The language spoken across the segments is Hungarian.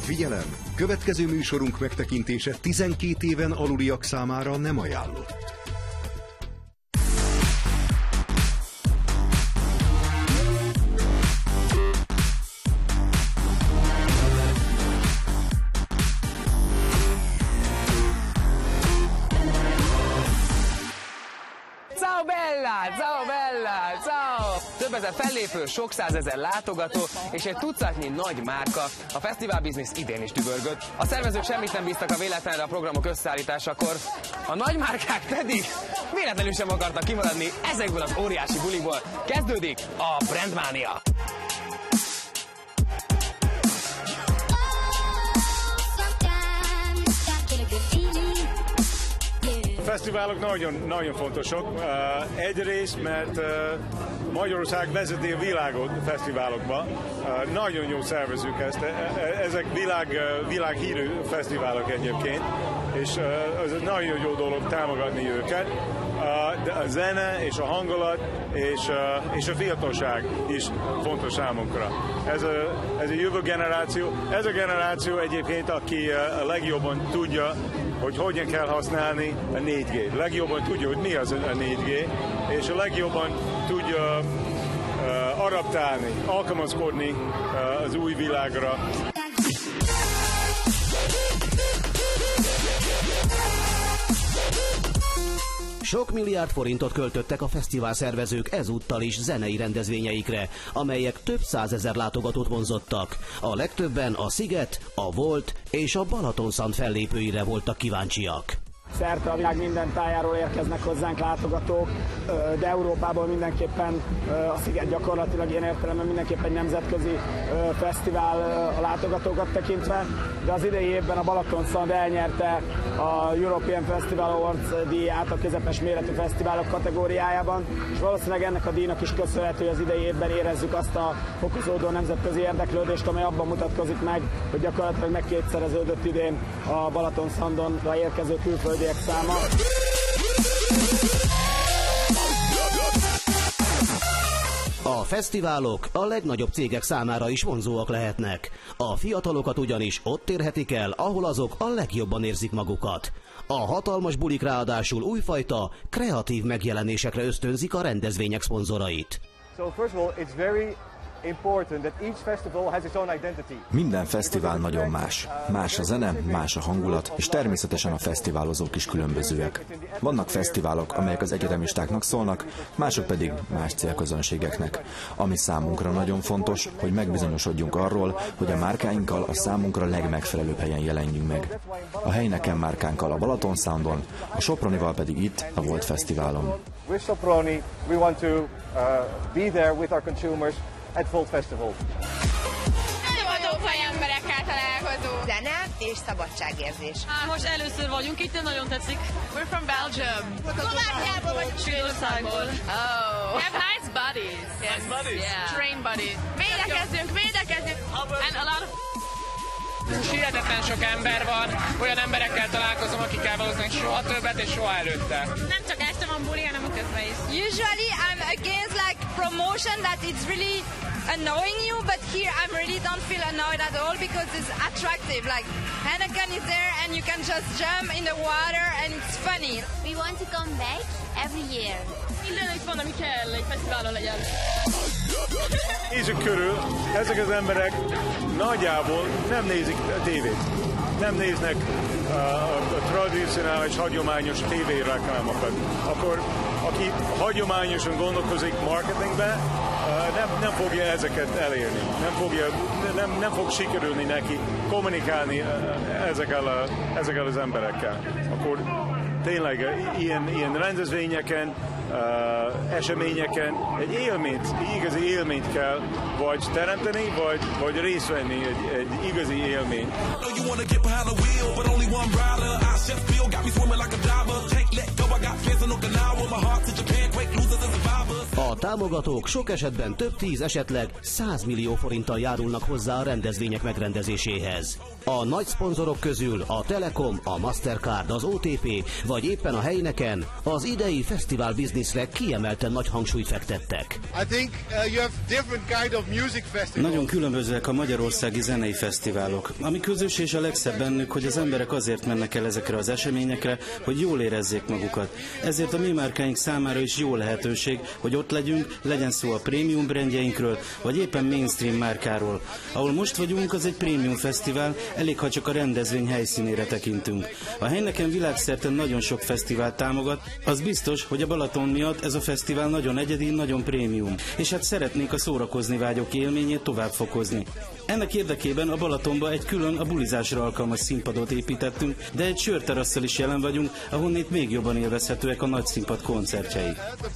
Figyelem! Következő műsorunk megtekintése 12 éven aluliak számára nem ajánlott. Ciao bella! Ciao bella! Ciao! Több ezer fellépő, sok százezer látogató és egy tucatnyi nagy márka. A fesztiválbiznisz idén is dübörgött. A szervezők semmit nem bíztak a véletlenre a programok összeállításakor. A nagy márkák pedig véletlenül sem akartak kimaradni ezekből az óriási bulikból. Kezdődik a Brandmania! A fesztiválok nagyon fontosak. Egyrészt, mert Magyarország vezeti a világot fesztiválokba. Nagyon jó szervezők ezt. Ezek világhírű fesztiválok egyébként, és ez egy nagyon jó dolog támogatni őket. De a zene és a hangulat és a fiatalság is fontos számunkra. Ez a jövő generáció. Ez a generáció egyébként, aki a legjobban tudja, hogy hogyan kell használni a 4G. Legjobban tudja, hogy mi az a 4G, és a legjobban tudja adaptálni, alkalmazkodni az új világra. Sok milliárd forintot költöttek a fesztivál szervezők ezúttal is zenei rendezvényeikre, amelyek több százezer látogatót vonzottak. A legtöbben a Sziget, a Volt és a Balatonszand fellépőire voltak kíváncsiak. Szerte a világ minden tájáról érkeznek hozzánk látogatók, de Európából mindenképpen a Sziget gyakorlatilag ilyen értelemben mindenképpen egy nemzetközi fesztivál a látogatókat tekintve, de az idei évben a Balatonszand elnyerte a European Festival Awards díját a közepes méretű fesztiválok kategóriájában, és valószínűleg ennek a díjnak is köszönhető, hogy az idei évben érezzük azt a fokozódó nemzetközi érdeklődést, amely abban mutatkozik meg, hogy gyakorlatilag megkétszereződött idén a Balatonszandonra érkező külföldiek száma. A fesztiválok a legnagyobb cégek számára is vonzóak lehetnek. A fiatalokat ugyanis ott érhetik el, ahol azok a legjobban érzik magukat. A hatalmas bulik ráadásul újfajta, kreatív megjelenésekre ösztönzik a rendezvények szponzorait. Minden fesztivál nagyon más. Más a zene, más a hangulat, és természetesen a fesztiválozók is különbözőek. Vannak fesztiválok, amelyek az egyetemistáknak szólnak, mások pedig más célközönségeknek. Ami számunkra nagyon fontos, hogy megbizonyosodjunk arról, hogy a márkáinkkal a számunkra legmegfelelőbb helyen jelenjünk meg. A Heineken márkánkkal a Balatonszandon, a Sopronival pedig itt, a Volt Fesztiválon. At Volt Festival. Adófaj emberekkel találkozunk. Zene és szabadságérzés. Most először vagyunk itt, de nagyon tetszik. We're from Belgium. Szlovákiából vagyunk. Svédországból. Oh. We have nice buddies. Nice buddies? Yeah. Train buddies. Védekezzünk. And a lot of... Hihetetlen sok ember van, olyan emberekkel találkozom, akikkel valószínűleg soha többet és soha előtte. Nem csak este van buli, hanem a közben is. Usually I'm against like promotion that it's really annoying you, but here I really don't feel annoyed at all because it's attractive. Like Heineken is there and you can just jump in the water and it's funny. We want to come back every year. Minden itt van, ami kell, egy fesztiválon legyen. Nézzük körül, ezek az emberek nagyjából nem nézik a tévét. Nem néznek a tradicionális, hagyományos tévéreklámokat. Akkor aki hagyományosan gondolkozik marketingben, nem fogja ezeket elérni. Nem fog sikerülni neki kommunikálni ezekkel az emberekkel. Akkor tényleg ilyen rendezvényeken, eseményeken egy igazi élményt kell vagy teremteni, vagy részt venni egy igazi élményt. A támogatók sok esetben több 10, esetleg 100 millió forinttal járulnak hozzá a rendezvények megrendezéséhez. A nagy szponzorok közül a Telekom, a Mastercard, az OTP vagy éppen a Heineken az idei fesztivál biznisz bizniszre kiemelten nagy hangsúlyt fektettek. Nagyon különbözőek a magyarországi zenei fesztiválok. Ami közös és a legszebb bennük, hogy az emberek azért mennek el ezekre az eseményekre, hogy jól érezzék magukat. Ezért a mi márkáink számára is jó lehetőség, hogy ott legyünk, legyen szó a prémium brandjeinkről, vagy éppen mainstream márkáról. Ahol most vagyunk, az egy prémium fesztivál, elég ha csak a rendezvény helyszínére tekintünk. A Heineken világszerte nagyon sok fesztivált támogat, az biztos, hogy a Balaton miatt ez a fesztivál nagyon egyedi, nagyon prémium, és hát szeretnék a szórakozni vágyók élményét tovább fokozni. Ennek érdekében a Balatonba egy külön a bulizásra alkalmas színpadot építettünk, de egy sörterasszal is jelen vagyunk, ahonnét még jobban élvezhetőek a nagy színpad koncertjei.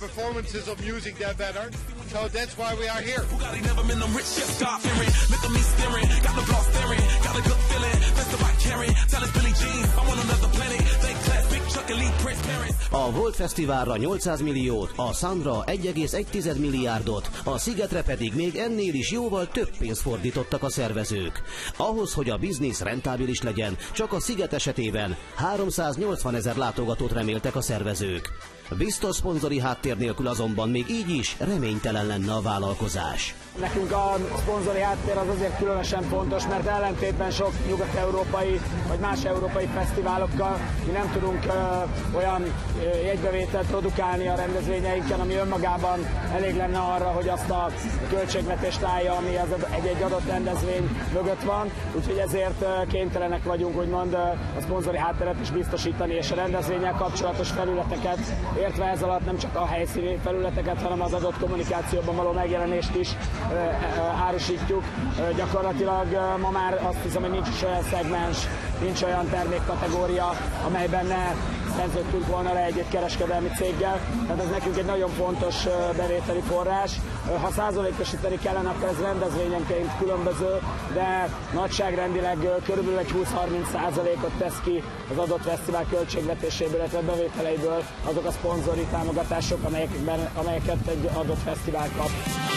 A Volt Fesztiválra 800 milliót, a Sunra 1,1 milliárdot, a Szigetre pedig még ennél is jóval több pénzt fordítottak a szervezők. Ahhoz, hogy a biznisz rentábilis legyen, csak a Sziget esetében 380 000 látogatót reméltek a szervezők. Biztos szponzori háttér nélkül azonban még így is reménytelen lenne a vállalkozás. Nekünk a szponzori háttér az azért különösen fontos, mert ellentétben sok nyugat-európai vagy más európai fesztiválokkal mi nem tudunk olyan jegybevételt produkálni a rendezvényeinken, ami önmagában elég lenne arra, hogy azt a költségvetést állja, ami az egy adott rendezvény mögött van. Úgyhogy ezért kénytelenek vagyunk úgymond a szponzori hátteret is biztosítani, és a rendezvénnyel kapcsolatos felületeket, értve ez alatt nem csak a helyszíni felületeket, hanem az adott kommunikációban való megjelenést is árusítjuk. Gyakorlatilag ma már azt hiszem, hogy nincs is olyan szegmens, nincs olyan termékkategória, amelyben ne szerződtünk volna le egy kereskedelmi céggel. Tehát ez nekünk egy nagyon fontos bevételi forrás. Ha százalékosítani kellene, akkor ez rendezvényenként különböző, de nagyságrendileg körülbelül egy 20-30%-ot tesz ki az adott fesztivál költségvetéséből, illetve bevételeiből azok a szponzori támogatások, amelyeket egy adott fesztivál kap.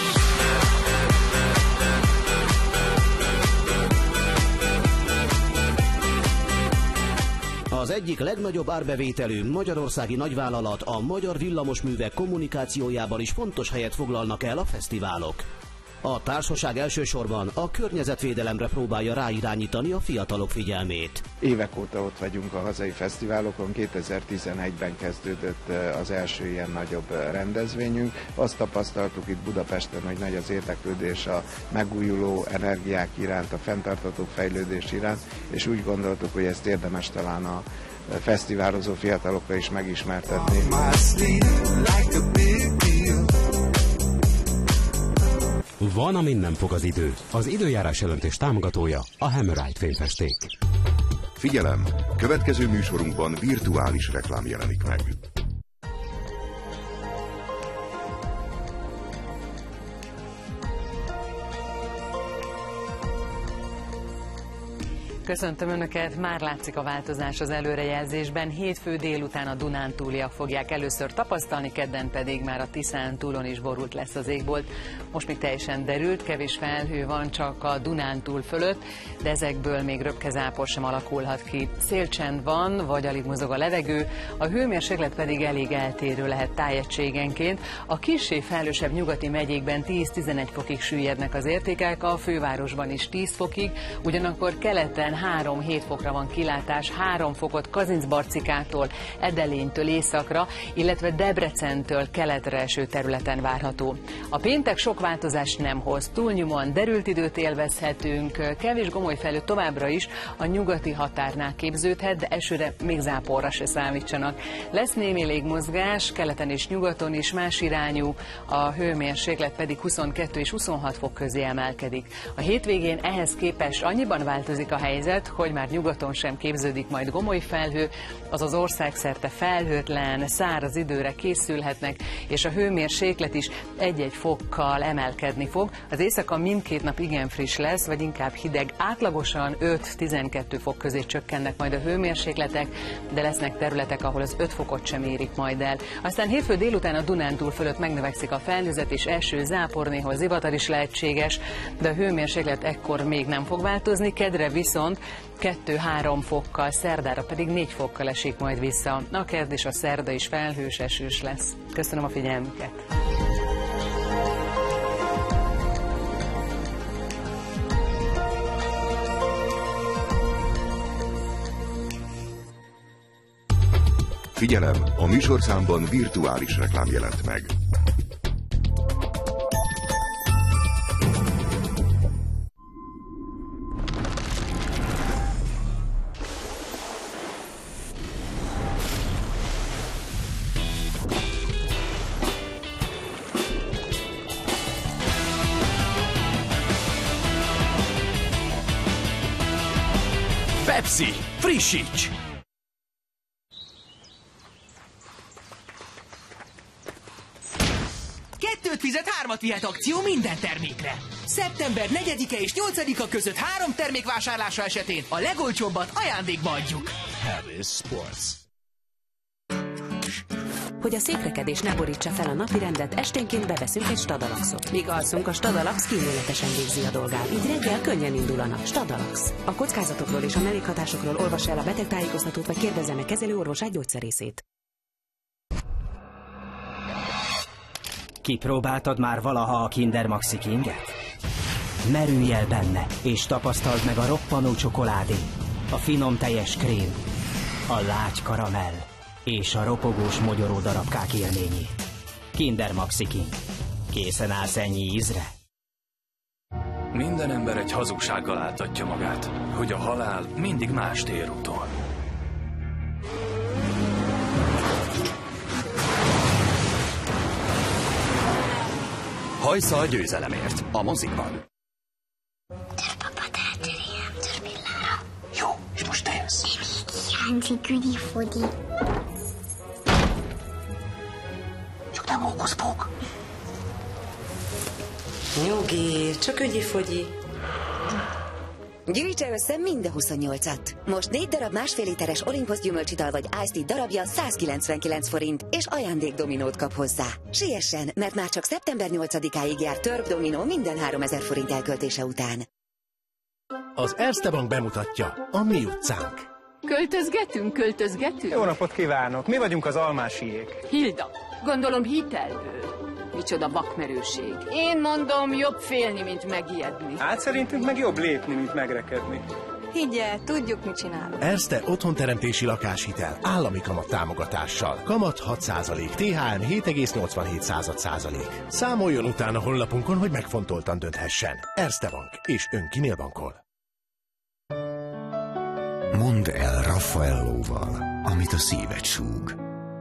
Az egyik legnagyobb árbevételű magyarországi nagyvállalat, a Magyar Villamosművek kommunikációjában is fontos helyet foglalnak el a fesztiválok. A társaság elsősorban a környezetvédelemre próbálja ráirányítani a fiatalok figyelmét. Évek óta ott vagyunk a hazai fesztiválokon, 2011-ben kezdődött az első ilyen nagyobb rendezvényünk. Azt tapasztaltuk itt Budapesten, hogy nagy az érdeklődés a megújuló energiák iránt, a fenntartható fejlődés iránt, és úgy gondoltuk, hogy ezt érdemes talán a fesztiválozó fiatalokkal is megismertetni. Van, amin nem fog az idő. Az időjárás jelentés támogatója a Hammerite Fényfesték. Figyelem! Következő műsorunkban virtuális reklám jelenik meg. Köszöntöm Önöket, már látszik a változás az előrejelzésben. Hétfő délután a Dunántúliak fogják először tapasztalni, kedden pedig már a Tiszántúlon is borult lesz az égbolt. Most még teljesen derült, kevés felhő van csak a Dunántúl fölött, de ezekből még röpkezápor sem alakulhat ki. Szélcsend van, vagy alig mozog a levegő, a hőmérséklet pedig elég eltérő lehet tájegységenként. A kissé felhősebb nyugati megyékben 10-11 fokig süllyednek az értékek, a fővárosban is 10 fokig, ugyanakkor keleten 3-7 fokra van kilátás, 3 fokot Kazincbarcikától, Edelénytől északra, illetve Debrecentől keletre eső területen várható. A péntek sok változást nem hoz, túlnyomóan derült időt élvezhetünk, kevés gomoly felhő továbbra is a nyugati határnál képződhet, de esőre még záporra se számítsanak. Lesz némi légmozgás, keleten és nyugaton is más irányú, a hőmérséklet pedig 22 és 26 fok közé emelkedik. A hétvégén ehhez képest annyiban változik a helyzet, hogy már nyugaton sem képződik majd gomoly felhő, azaz országszerte felhőtlen, száraz időre készülhetnek, és a hőmérséklet is 1-1 fokkal emelkedni fog. Az éjszaka mindkét nap igen friss lesz, vagy inkább hideg, átlagosan 5-12 fok közé csökkennek majd a hőmérsékletek, de lesznek területek, ahol az 5 fokot sem érik majd el. Aztán hétfő délután a Dunántúl fölött megnövekszik a felhőzet, és eső, zápor, néhol zivatar is lehetséges, de a hőmérséklet ekkor még nem fog változni, kedre viszont viszont 2-3 fokkal, szerdára pedig 4 fokkal esik majd vissza. A kedd és a szerda is felhős, esős lesz. Köszönöm a figyelmüket! Figyelem, a műsorszámban virtuális reklám jelent meg. Pepsi, frissíts! Fizet 3-at vihet akció minden termékre. Szeptember 4-e és 8-a között 3 termék vásárlása esetén a legolcsóbbat ajándékba adjuk. Harris Sports. Hogy a székrekedés ne borítsa fel a napirendet, esténként beveszünk egy Stadalaxot. Míg alszunk, a Stadalax kíméletesen végzi a dolgát. Így reggel könnyen indul a nap. Stadalax. A kockázatokról és a mellékhatásokról olvassa el a betegtájékoztatót, vagy kérdezze meg kezelőorvosát, gyógyszerészét. Kipróbáltad már valaha a Kinder Maxi Kinget? Merülj el benne, és tapasztald meg a roppanó csokoládé, a finom teljes krém, a lágy karamell és a ropogós mogyoró darabkák élményét. Kinder Maxi King. Készen állsz ennyi ízre? Minden ember egy hazugsággal áltatja magát, hogy a halál mindig más térúton. Hajsza a győzelemért a mozikban. Jó, és most te jössz. Hiányzik ügyifodi. Csak nem hókusz-pók. Nyugi, csak ügyifogyi. Gyűjtse össze mind a 28-at. Most 4 darab 1,5 literes Olympus gyümölcsital vagy Ice Tea darabja 199 forint, és ajándékdominót kap hozzá. Siessen, mert már csak szeptember 8-áig jár Törp dominó minden 3000 forint elköltése után. Az Erste Bank bemutatja a mi utcánk. Költözgetünk? Jó napot kívánok! Mi vagyunk az Almásiék. Hilda, gondolom hitelből. Micsoda vakmerőség. Én mondom, jobb félni, mint megijedni. Hát szerintünk meg jobb lépni, mint megrekedni. Higgyel, tudjuk, mit csinálunk. Erste otthonteremtési lakáshitel állami kamat támogatással. Kamat 6%, THM 7,87%. Számoljon utána honlapunkon, hogy megfontoltan dönthessen. Erste Bank, és ön kinél bankol? Mondd el Raffaellóval, amit a szíved súg.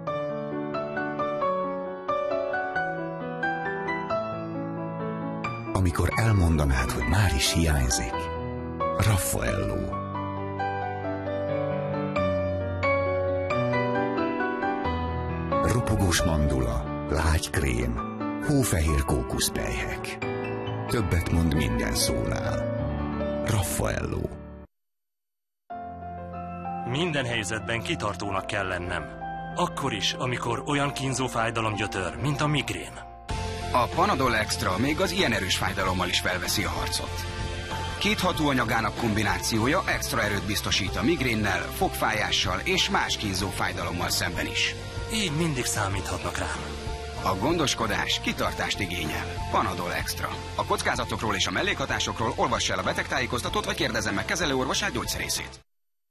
Amikor elmondanád, hogy már is hiányzik. Raffaelló. Ropogós mandula, lágy krém, hófehér kókuszpelyhek. Többet mond minden szónál. Raffaelló. Minden helyzetben kitartónak kell lennem. Akkor is, amikor olyan kínzó fájdalom gyötör, mint a migrén. A Panadol Extra még az ilyen erős fájdalommal is felveszi a harcot. 2 hatóanyagának kombinációja extra erőt biztosít a migrénnel, fogfájással és más kínzó fájdalommal szemben is. Így mindig számíthatnak rám. A gondoskodás kitartást igényel. Panadol Extra. A kockázatokról és a mellékhatásokról olvass el a betegtájékoztatót, vagy kérdezzen meg kezelőorvosát, gyógyszerészét.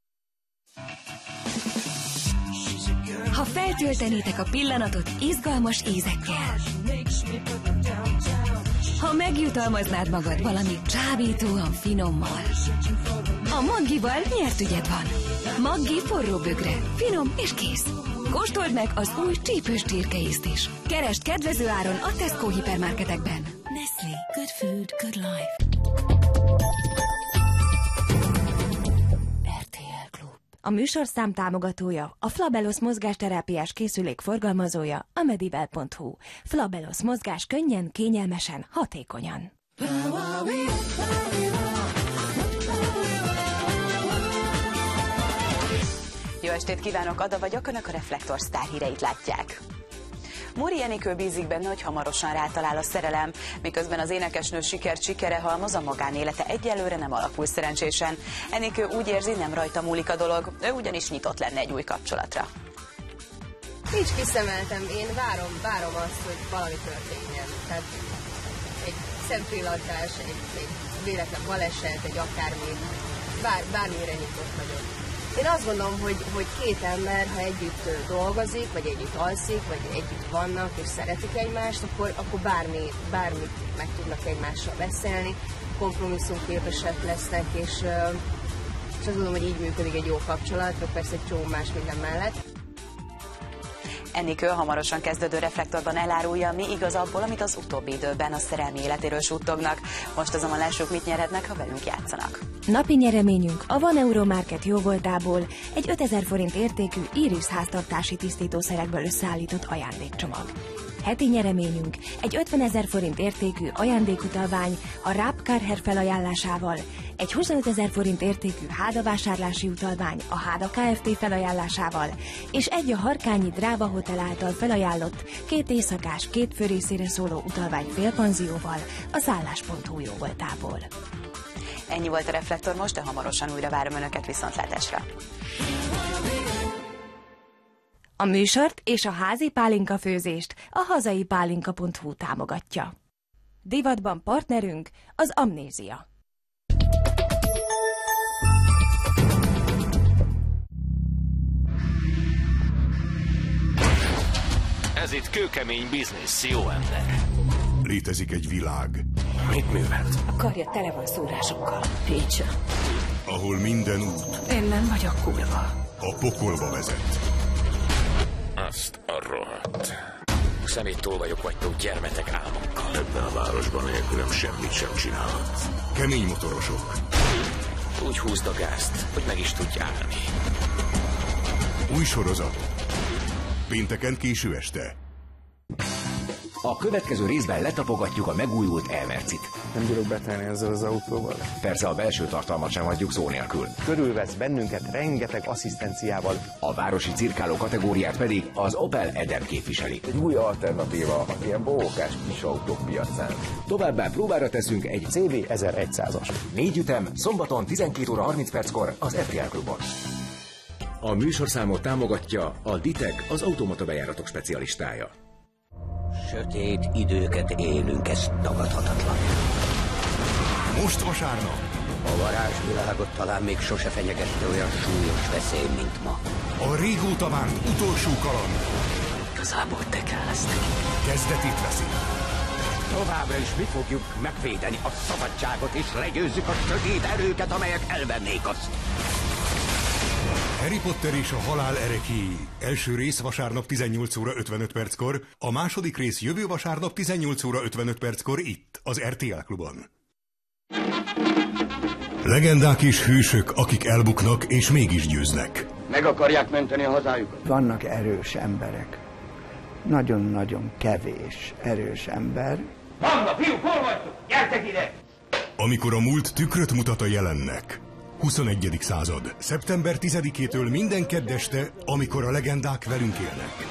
Ha feltöltenétek a pillanatot izgalmas ízekkel, ha megjutalmaznád magad valami csábítóan finommal, a Maggival nyert ügyed van. Maggi forró bögre, finom és kész. Kóstold meg az új csípős csirkeízt is. Keresd kedvező áron a Tesco hipermarketekben. Nestlé, good food, good life. A műsorszám támogatója, a Flabelos mozgásterápiás készülék forgalmazója, a Medivel.hu. Flabelos mozgás könnyen, kényelmesen, hatékonyan. Jó estét kívánok, Ada vagyok, Önök a Reflektor sztár híreit látják. Muri Enikő bízik benne, hogy hamarosan rátalál a szerelem, miközben az énekesnő sikere halmoz, a magánélete egyelőre nem alakul szerencsésen. Enikő úgy érzi, nem rajta múlik a dolog, ő ugyanis nyitott lenne egy új kapcsolatra. Nincs kiszemeltem, én várom azt, hogy valami történjen. Tehát egy szempillantás, egy véletlen baleset, egy akármi, bármire nyitott vagyok. Én azt gondolom, hogy két ember, ha együtt dolgozik, vagy együtt alszik, vagy együtt vannak és szeretik egymást, akkor bármit meg tudnak egymással beszélni, kompromisszumképesek lesznek, és azt gondolom, hogy így működik egy jó kapcsolat, vagy persze egy csomó más minden mellett. Enikő hamarosan kezdődő reflektorban elárulja, mi igaz abból, amit az utóbbi időben a szerelmi életéről suttognak. Most azonban lássuk, mit nyerhetnek, ha velünk játszanak. Napi nyereményünk a Van Euromarket jóvoltából egy 5000 forint értékű Iris háztartási tisztítószerekből összeállított ajándékcsomag. Heti nyereményünk egy 50 000 forint értékű ajándékutalvány a Raab Karher felajánlásával, egy 25 000 forint értékű Háda vásárlási utalvány a Háda Kft. Felajánlásával, és egy a Harkányi Dráva Hotel által felajánlott 2 éjszakás, 2 főrészére szóló utalvány félpanzióval a Szállás.hu jóvoltából. Ennyi volt a Reflektor most, de hamarosan újra várom Önöket, viszontlátásra! A műsort és a házi pálinkafőzést a hazaipálinka.hu támogatja. Divatban partnerünk az Amnézia. Ez itt kőkemény biznisz, jó ember. Létezik egy világ. Mit művelt? A karja tele van szórásokkal. Pécsa. Ahol minden út Én nem vagyok kurva. a pokolba vezet. Azt a rohadt. Szeméttól vagytok gyermetek álmokkal. Ebben a városban nélkülem semmit sem csinálhatsz. Kemény motorosok. Úgy húzd a gázt, hogy meg is tudj állni. Új sorozat. Pénteken késő este. A következő részben letapogatjuk a megújult Elmercit. Nem bírok betelni ezzel az autóval. Persze a belső tartalmat sem hagyjuk szó nélkül. Körülvesz bennünket rengeteg asszisztenciával. A városi cirkáló kategóriát pedig az Opel Eder képviseli. Egy új alternatíva a ilyen bohókás kis autók piacán. Továbbá próbára teszünk egy CV 1100-as. 4 ütem, szombaton 12 óra 30 perckor az RTL Klubon. A műsorszámot támogatja a Ditec, az automata bejáratok specialistája. Sötét időket élünk, ez tagadhatatlan. Most vasárnap. A varázsvilágot talán még sose fenyegette olyan súlyos veszély, mint ma. A régóta várt utolsó kaland. Igazából te kell lesz neki. Kezdetét veszi. Továbbra is mi fogjuk megvédeni a szabadságot, és legyőzzük a sötét erőket, amelyek elvennék azt. Harry Potter és a halál erekéi. Első rész vasárnap 18 óra 55 perckor, a második rész jövő vasárnap 18 óra 55 perckor itt, az RTL Klubon. Legendák és hősök, akik elbuknak és mégis győznek. Meg akarják menteni a hazájukat? Vannak erős emberek. Nagyon-nagyon kevés erős ember. Banda, fiúk, hol vagytok? Gyertek ide! Amikor a múlt tükröt mutat a jelennek. 21. század. Szeptember 10-től minden kedd este, amikor a legendák velünk élnek.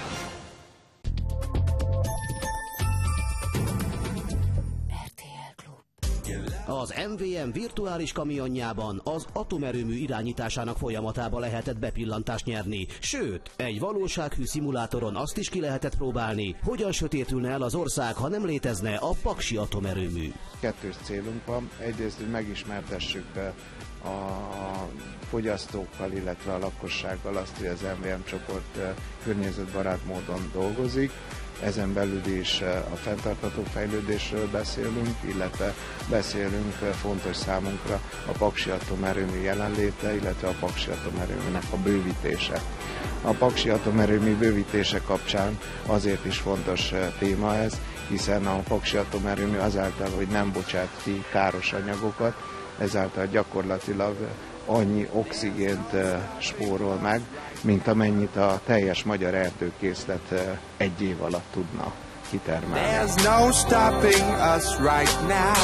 Az MVM virtuális kamionjában az atomerőmű irányításának folyamatába lehetett bepillantást nyerni, sőt, egy valósághű szimulátoron azt is ki lehetett próbálni, hogyan sötétülne el az ország, ha nem létezne a paksi atomerőmű. Kettős célunk van, egyrészt, hogy megismertessük a fogyasztókkal, illetve a lakossággal azt, hogy az MVM csoport környezetbarát módon dolgozik. Ezen belül is a fenntartható fejlődésről beszélünk, illetve beszélünk fontos számunkra a paksi atomerőmű jelenléte, illetve a paksi atomerőműnek a bővítése. A paksi atomerőmű bővítése kapcsán azért is fontos téma ez, hiszen a paksi atomerőmű azáltal, hogy nem bocsát ki káros anyagokat, ezáltal gyakorlatilag annyi oxigént spórol meg, mint amennyit a teljes magyar erdőkészlet egy év alatt tudna kitermelni. There's no stopping us right now.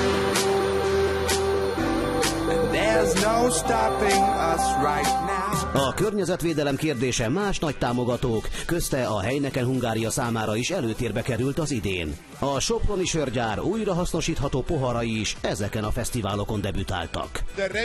There's no stopping us right now. A környezetvédelem kérdése más nagy támogatók, közte a Heineken Hungária számára is előtérbe került az idén. A soproni sörgyár újrahasznosítható poharai is ezeken a fesztiválokon debütáltak.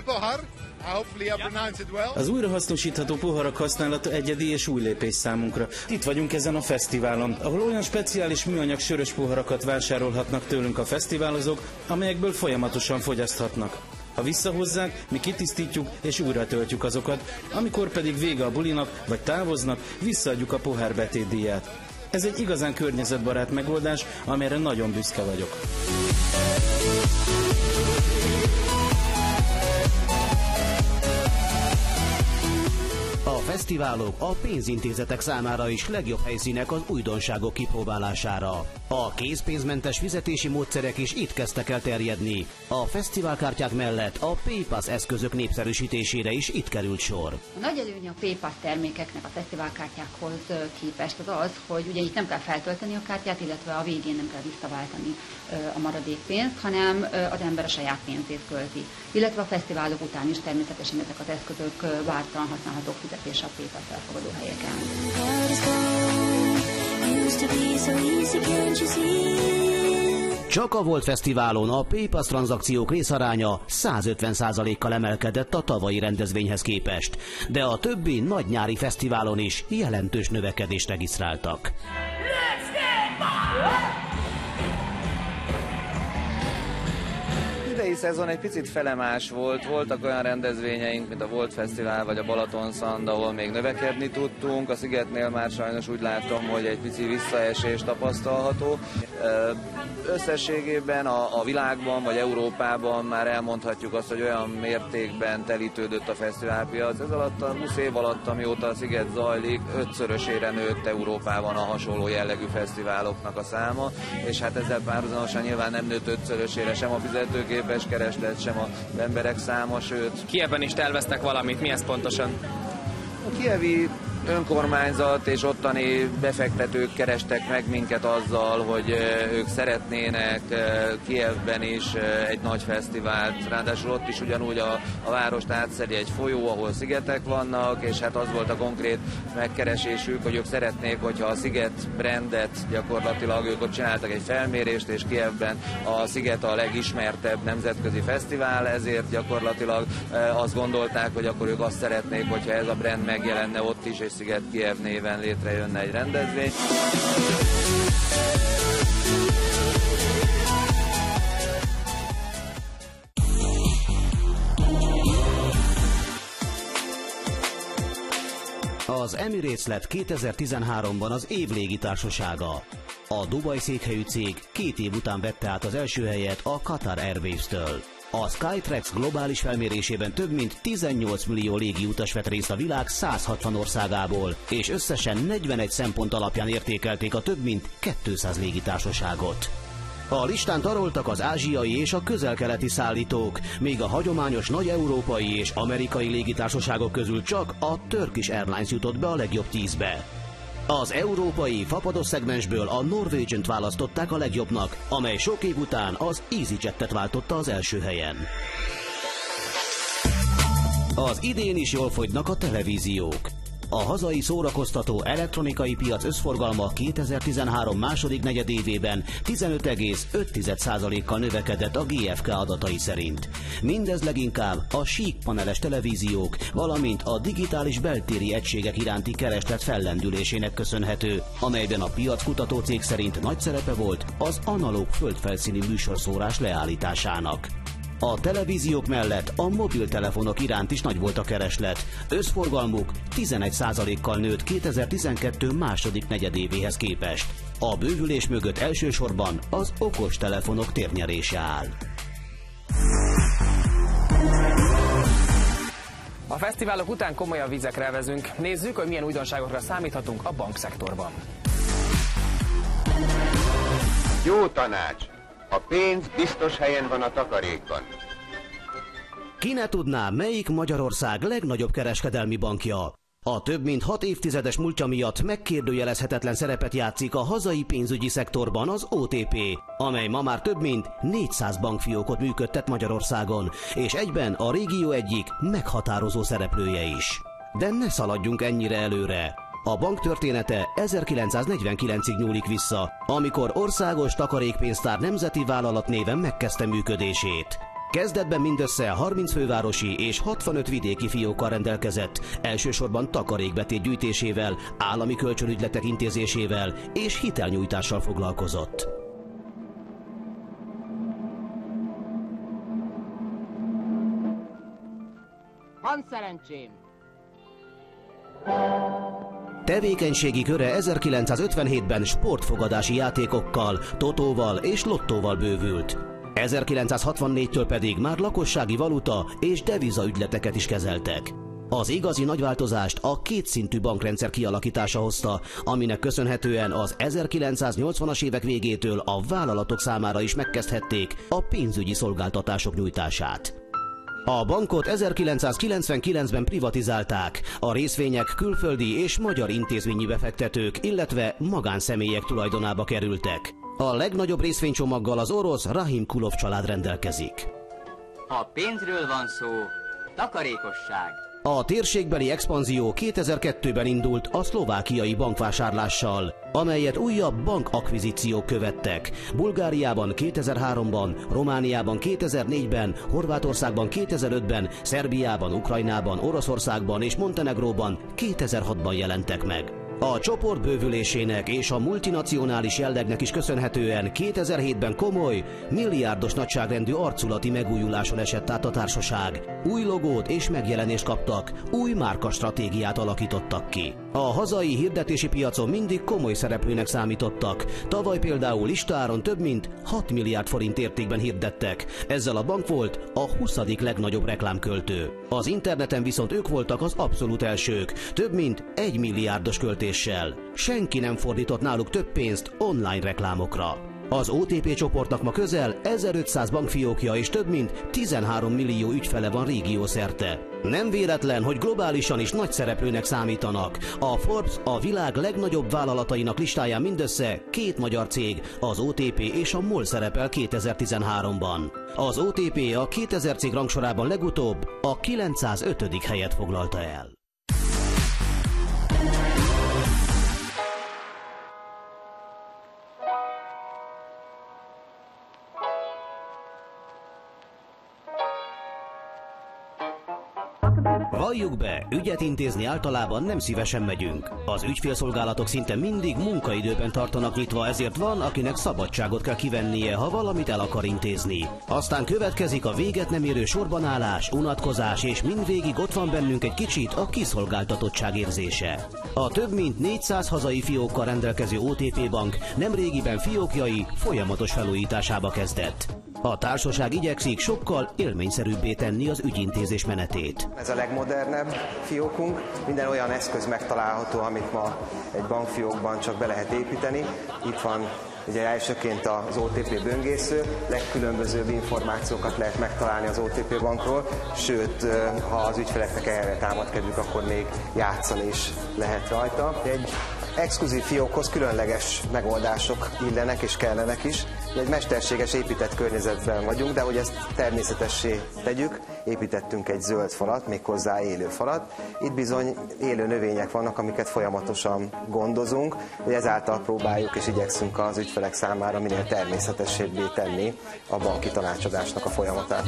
Az újrahasznosítható poharak használata egyedi és új lépés számunkra. Itt vagyunk ezen a fesztiválon, ahol olyan speciális műanyag sörös poharakat vásárolhatnak tőlünk a fesztiválozók, amelyekből folyamatosan fogyaszthatnak. Ha visszahozzák, mi kitisztítjuk és újra töltjük azokat, amikor pedig vége a bulinak vagy távoznak, visszaadjuk a pohár betétdíját. Ez egy igazán környezetbarát megoldás, amelyre nagyon büszke vagyok. A fesztiválok a pénzintézetek számára is legjobb helyszínek az újdonságok kipróbálására. A készpénzmentes fizetési módszerek is itt kezdtek el terjedni. A fesztiválkártyák mellett a PayPass eszközök népszerűsítésére is itt került sor. A nagy előnye a PayPass termékeknek a fesztiválkártyákhoz képest az, hogy ugye itt nem kell feltölteni a kártyát, illetve a végén nem kell visszaváltani a maradék pénzt, hanem az ember a saját pénzét költi. Illetve a fesztiválok után is természetesen ezek az eszközök vártalan használhatók fizetés a PayPass elfogadó helyeken. Csak a Volt Fesztiválon a PayPass tranzakciók részaránya 150%-kal emelkedett a tavalyi rendezvényhez képest, de a többi nagy nyári fesztiválon is jelentős növekedést regisztráltak. Idei szezon egy picit felemás volt, voltak olyan rendezvényeink, mint a Volt Fesztivál vagy a Balaton Szand, ahol még növekedni tudtunk. A Szigetnél már sajnos úgy látom, hogy egy pici visszaesés tapasztalható. Összességében a világban vagy Európában már elmondhatjuk azt, hogy olyan mértékben telítődött a fesztiválpiac. Ez alatt a 20 év alatt, amióta a Sziget zajlik, 5-szörösére nőtt Európában a hasonló jellegű fesztiváloknak a száma, és hát ezzel párhuzamosan nyilván nem nőtt 5-szörösére sem a fizetőképes kereslet, sem az emberek száma, sőt... Kijevben is terveztek valamit, mi ez pontosan? A kijevi önkormányzat és ottani befektetők kerestek meg minket azzal, hogy ők szeretnének Kijevben is egy nagy fesztivált, ráadásul ott is ugyanúgy a várost átszeli egy folyó, ahol szigetek vannak, és hát az volt a konkrét megkeresésük, hogy ők szeretnék, hogyha a Sziget brandet gyakorlatilag, ők ott csináltak egy felmérést, és Kijevben a Sziget a legismertebb nemzetközi fesztivál, ezért gyakorlatilag azt gondolták, hogy akkor ők azt szeretnék, hogyha ez a brand megjelenne ott is, és Sziget Kijev néven létrejönne egy rendezvény. Az Emirates lett 2013-ban az év légitársasága. A Dubaj székhelyű cég 2 év után vette át az első helyet a Qatar Airways-től. A Skytrax globális felmérésében több mint 18 millió légiutas vett részt a világ 160 országából, és összesen 41 szempont alapján értékelték a több mint 200 légitársaságot. A listán taroltak az ázsiai és a közel-keleti szállítók, míg a hagyományos nagy európai és amerikai légitársaságok közül csak a Turkish Airlines jutott be a legjobb 10-be. Az európai fapados szegmensből a Norwegian-t választották a legjobbnak, amely sok év után az EasyJet-et váltotta az első helyen. Az idén is jól fogynak a televíziók. A hazai szórakoztató elektronikai piac összforgalma 2013 második negyedévében 15,5%-kal növekedett a GfK adatai szerint. Mindez leginkább a sík paneles televíziók, valamint a digitális beltéri egységek iránti kereslet fellendülésének köszönhető, amelyben a piackutató cég szerint nagy szerepe volt az analóg földfelszíni műsorszórás leállításának. A televíziók mellett a mobiltelefonok iránt is nagy volt a kereslet. Összforgalmuk 11%-kal nőtt 2012 második negyedévéhez képest. A bővülés mögött elsősorban az okostelefonok térnyerése áll. A fesztiválok után komolyabb vizekre vezünk. Nézzük, hogy milyen újdonságokra számíthatunk a bankszektorban. Jó tanács! A pénz biztos helyen van a takarékban. Ki ne tudná, melyik Magyarország legnagyobb kereskedelmi bankja? A több mint 6 évtizedes múltja miatt megkérdőjelezhetetlen szerepet játszik a hazai pénzügyi szektorban az OTP, amely ma már több mint 400 bankfiókot működtet Magyarországon, és egyben a régió egyik meghatározó szereplője is. De ne szaladjunk ennyire előre. A bank története 1949-ig nyúlik vissza, amikor Országos Takarékpénztár Nemzeti Vállalat néven megkezdte működését. Kezdetben mindössze 30 fővárosi és 65 vidéki fiókkal rendelkezett, elsősorban takarékbetét gyűjtésével, állami kölcsönügyletek intézésével és hitelnyújtással foglalkozott. Van szerencsém! Tevékenységi köre 1957-ben sportfogadási játékokkal, totóval és lottóval bővült. 1964-től pedig már lakossági valuta és devizaügyleteket is kezeltek. Az igazi nagy változást a kétszintű bankrendszer kialakítása hozta, aminek köszönhetően az 1980-as évek végétől a vállalatok számára is megkezdhették a pénzügyi szolgáltatások nyújtását. A bankot 1999-ben privatizálták, a részvények külföldi és magyar intézményi befektetők, illetve magánszemélyek tulajdonába kerültek. A legnagyobb részvénycsomaggal az orosz Rahimkulov család rendelkezik. Ha pénzről van szó, takarékosság. A térségbeli expanzió 2002-ben indult a szlovákiai bankvásárlással, amelyet újabb bankakvizíciók követtek. Bulgáriában 2003-ban, Romániában 2004-ben, Horvátországban 2005-ben, Szerbiában, Ukrajnában, Oroszországban és Montenegróban 2006-ban jelentek meg. A csoport bővülésének és a multinacionális jellegnek is köszönhetően 2007-ben komoly, milliárdos nagyságrendű arculati megújuláson esett át a társaság. Új logót és megjelenést kaptak, új márkastratégiát alakítottak ki. A hazai hirdetési piacon mindig komoly szereplőnek számítottak. Tavaly például listáron több mint 6 milliárd forint értékben hirdettek. Ezzel a bank volt a 20. legnagyobb reklámköltő. Az interneten viszont ők voltak az abszolút elsők, több mint 1 milliárdos költéssel. Senki nem fordított náluk több pénzt online reklámokra. Az OTP csoportnak ma közel 1500 bankfiókja és több mint 13 millió ügyfele van régiószerte. Nem véletlen, hogy globálisan is nagy szereplőnek számítanak. A Forbes a világ legnagyobb vállalatainak listáján mindössze 2 magyar cég, az OTP és a MOL szerepel 2013-ban. Az OTP a 2000 cég rangsorában legutóbb a 905. helyet foglalta el. Valljuk be, ügyet intézni általában nem szívesen megyünk. Az ügyfélszolgálatok szinte mindig munkaidőben tartanak nyitva, ezért van, akinek szabadságot kell kivennie, ha valamit el akar intézni. Aztán következik a véget nem érő sorbanállás, unatkozás, és mindvégig ott van bennünk egy kicsit a kiszolgáltatottság érzése. A több mint 400 hazai fiókkal rendelkező OTP Bank nemrégiben fiókjai folyamatos felújításába kezdett. A társaság igyekszik sokkal élményszerűbbé tenni az ügyintézés menetét. Ez a legmodernebb fiókunk, minden olyan eszköz megtalálható, amit ma egy bankfiókban csak be lehet építeni. Itt van ugye elsőként az OTP böngésző, legkülönbözőbb információkat lehet megtalálni az OTP bankról, sőt, ha az ügyfeleknek erre támad kedvük, akkor még játszani is lehet rajta. Egy exkluzív fiókhoz különleges megoldások illenek és kellenek is. Egy mesterséges épített környezetben vagyunk, de hogy ezt természetessé tegyük, építettünk egy zöld falat, méghozzá élő falat. Itt bizony élő növények vannak, amiket folyamatosan gondozunk, hogy ezáltal próbáljuk és igyekszünk az ügyfelek számára minél természetesebbé tenni a banki tanácsadásnak a folyamatát.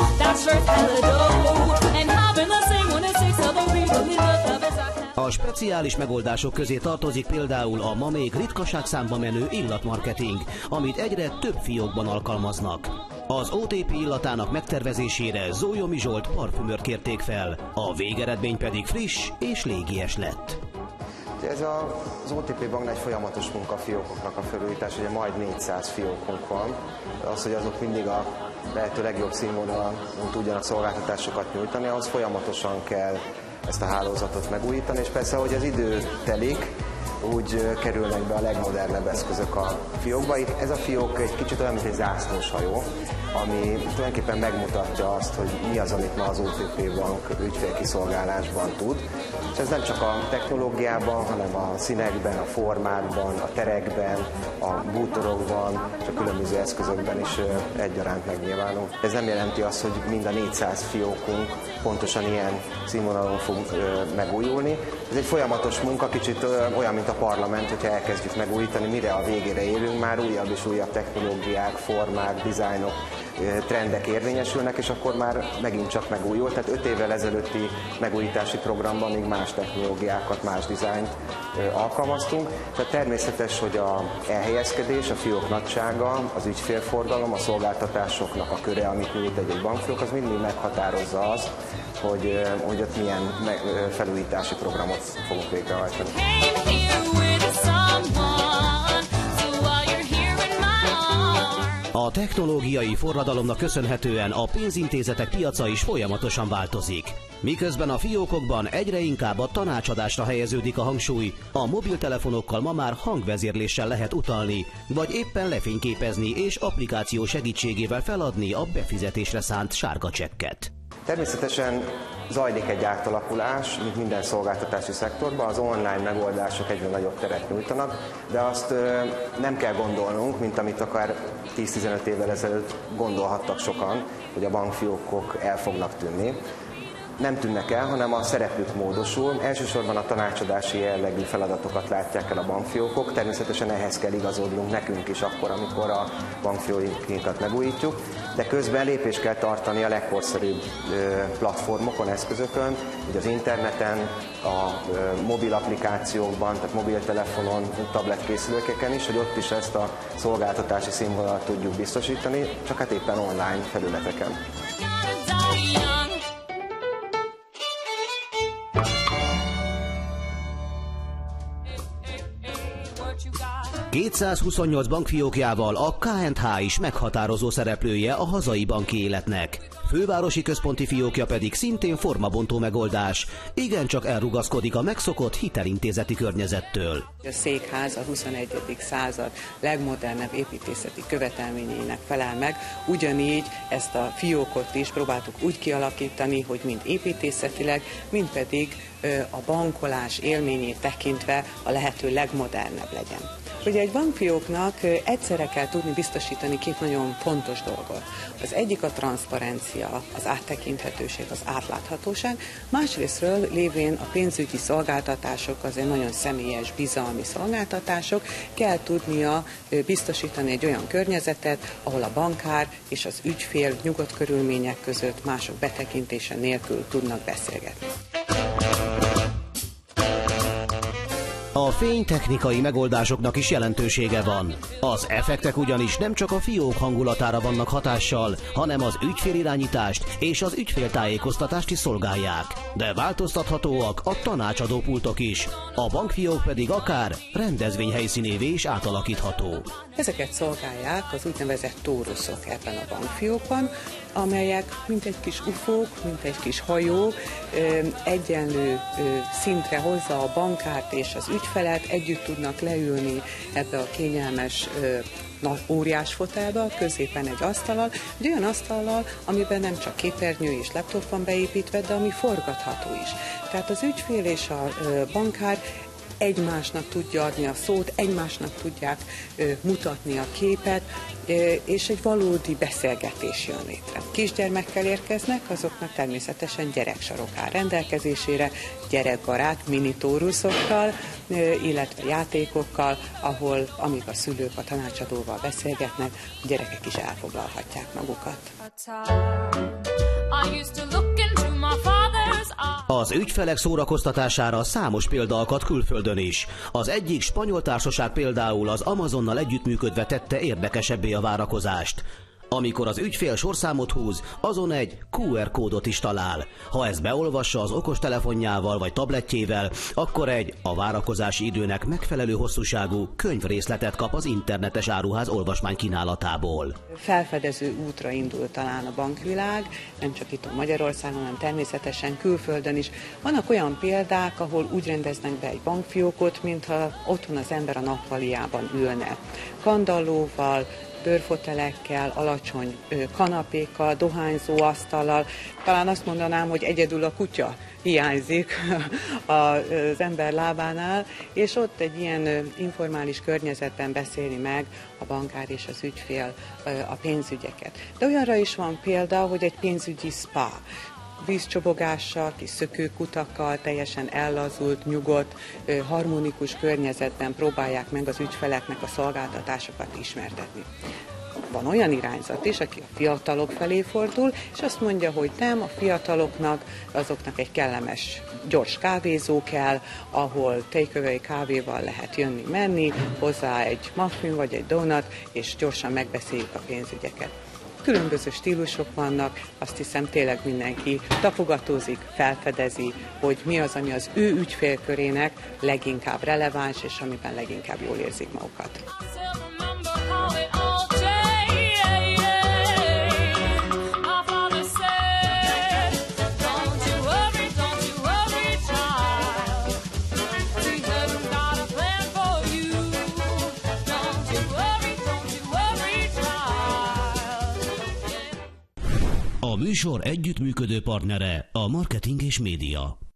A speciális megoldások közé tartozik például a ma még ritkaságszámba menő illatmarketing, amit egyre több fiókban alkalmaznak. Az OTP illatának megtervezésére Zójomi Zsolt parfümőrt kérték fel, a végeredmény pedig friss és légies lett. Ez az OTP Banknál egy folyamatos munka a fiókoknak a felújítás, ugye majd 400 fiókunk van. Az, hogy azok mindig a lehető legjobb színvonalon tudjanak szolgáltatásokat nyújtani, ahhoz folyamatosan kell ezt a hálózatot megújítani, és persze, hogy az idő telik, úgy kerülnek be a legmodernebb eszközök a fiókba. Ez a fiók egy kicsit olyan, mint egy zászlós hajó, ami tulajdonképpen megmutatja azt, hogy mi az, amit ma az OTP Bank ügyfélkiszolgálásban tud. És ez nem csak a technológiában, hanem a színekben, a formákban, a terekben, a bútorokban, és a különböző eszközökben is egyaránt megnyilvánul. Ez nem jelenti azt, hogy mind a 400 fiókunk pontosan ilyen színvonalon fog megújulni. Ez egy folyamatos munka, kicsit olyan, mint a parlament, hogyha elkezdjük megújítani, mire a végére érünk, már újabb és újabb technológiák, formák, dizájnok, trendek érvényesülnek, és akkor már megint csak megújul. Tehát 5 évvel ezelőtti megújítási programban még más technológiákat, más dizájnt alkalmaztunk. Tehát természetes, hogy a elhelyezkedés, a fiók nagysága, az ügyfélforgalom, a szolgáltatásoknak a köre, amit nyújt egy bankfiók, az mindig meghatározza azt, hogy ott milyen felújítási programot fogunk végrehajtani. A technológiai forradalomnak köszönhetően a pénzintézetek piaca is folyamatosan változik. Miközben a fiókokban egyre inkább a tanácsadásra helyeződik a hangsúly, a mobiltelefonokkal ma már hangvezérléssel lehet utalni, vagy éppen lefényképezni és applikáció segítségével feladni a befizetésre szánt sárga csekket. Természetesen zajlik egy átalakulás, mint minden szolgáltatási szektorban, az online megoldások egyre nagyobb teret nyújtanak, de azt nem kell gondolnunk, mint amit akár 10-15 évvel ezelőtt gondolhattak sokan, hogy a bankfiókok el fognak tűnni. Nem tűnnek el, hanem a szerepük módosul. Elsősorban a tanácsadási jellegű feladatokat látják el a bankfiókok, természetesen ehhez kell igazodnunk nekünk is akkor, amikor a bankfiókinkat megújítjuk, de közben lépést kell tartani a legkorszerűbb platformokon, eszközökön, így az interneten, a mobil applikációkban, tehát mobiltelefonon, tabletkészülékeken is, hogy ott is ezt a szolgáltatási színvonalat tudjuk biztosítani, csak hát éppen online felületeken. 228 bankfiókjával a K&H is meghatározó szereplője a hazai banki életnek. Fővárosi központi fiókja pedig szintén formabontó megoldás, igencsak elrugaszkodik a megszokott hitelintézeti környezettől. A székház a 21. század legmodernebb építészeti követelményeinek felel meg, ugyanígy ezt a fiókot is próbáltuk úgy kialakítani, hogy mind építészetileg, mind pedig a bankolás élményét tekintve a lehető legmodernebb legyen. Ugye egy bankfióknak egyszerre kell tudni biztosítani két nagyon fontos dolgot. Az egyik a transzparencia, az áttekinthetőség, az átláthatóság, másrésztről lévén a pénzügyi szolgáltatások, azért nagyon személyes, bizalmi szolgáltatások, kell tudnia biztosítani egy olyan környezetet, ahol a bankár és az ügyfél nyugodt körülmények között mások betekintése nélkül tudnak beszélgetni. A fénytechnikai megoldásoknak is jelentősége van. Az effektek ugyanis nem csak a fiók hangulatára vannak hatással, hanem az ügyfélirányítást és az ügyféltájékoztatást is szolgálják. De változtathatóak a tanácsadópultok is, a bankfiók pedig akár rendezvényhelyszínévé is átalakítható. Ezeket szolgálják az úgynevezett tóruszok ebben a bankfiókban, amelyek mint egy kis ufók, mint egy kis hajó, egyenlő szintre hozza a bankárt és az ügyfelet, együtt tudnak leülni ebbe a kényelmes óriás fotelbe, középen egy asztallal, egy olyan asztallal, amiben nem csak képernyő és laptop van beépítve, de ami forgatható is. Tehát az ügyfél és a bankár egymásnak tudja adni a szót, egymásnak tudják mutatni a képet, és egy valódi beszélgetés jön létre. Kisgyermekkel érkeznek, azoknak természetesen gyereksarok áll rendelkezésére, gyerekbarát minitóruszokkal, illetve játékokkal, ahol amíg a szülők a tanácsadóval beszélgetnek, a gyerekek is elfoglalhatják magukat. Az ügyfelek szórakoztatására számos példa akadt külföldön is. Az egyik spanyol társaság például az Amazonnal együttműködve tette érdekesebbé a várakozást. Amikor az ügyfél sorszámot húz, azon egy QR kódot is talál. Ha ezt beolvassa az okostelefonjával vagy tabletjével, akkor egy a várakozási időnek megfelelő hosszúságú könyvrészletet kap az internetes áruház olvasmány kínálatából. Felfedező útra indul talán a bankvilág, nem csak itt a Magyarországon, hanem természetesen külföldön is. Vannak olyan példák, ahol úgy rendeznek be egy bankfiókot, mintha otthon az ember a nappaliában ülne. Kandallóval, dőrfotelekkel, alacsony kanapékkal, dohányzó asztallal. Talán azt mondanám, hogy egyedül a kutya hiányzik az ember lábánál, és ott egy ilyen informális környezetben beszéli meg a bankár és az ügyfél a pénzügyeket. De olyanra is van példa, hogy egy pénzügyi spa, vízcsobogással, kis szökőkutakkal, teljesen ellazult, nyugodt, harmonikus környezetben próbálják meg az ügyfeleknek a szolgáltatásokat ismertetni. Van olyan irányzat is, aki a fiatalok felé fordul, és azt mondja, hogy nem, a fiataloknak, azoknak egy kellemes, gyors kávézó kell, ahol takeaway kávéval lehet jönni-menni, hozzá egy muffin vagy egy donut, és gyorsan megbeszéljük a pénzügyeket. Különböző stílusok vannak, azt hiszem tényleg mindenki tapogatózik, felfedezi, hogy mi az, ami az ő ügyfélkörének leginkább releváns, és amiben leginkább jól érzik magukat. A műsor együttműködő partnere a Marketing és Média.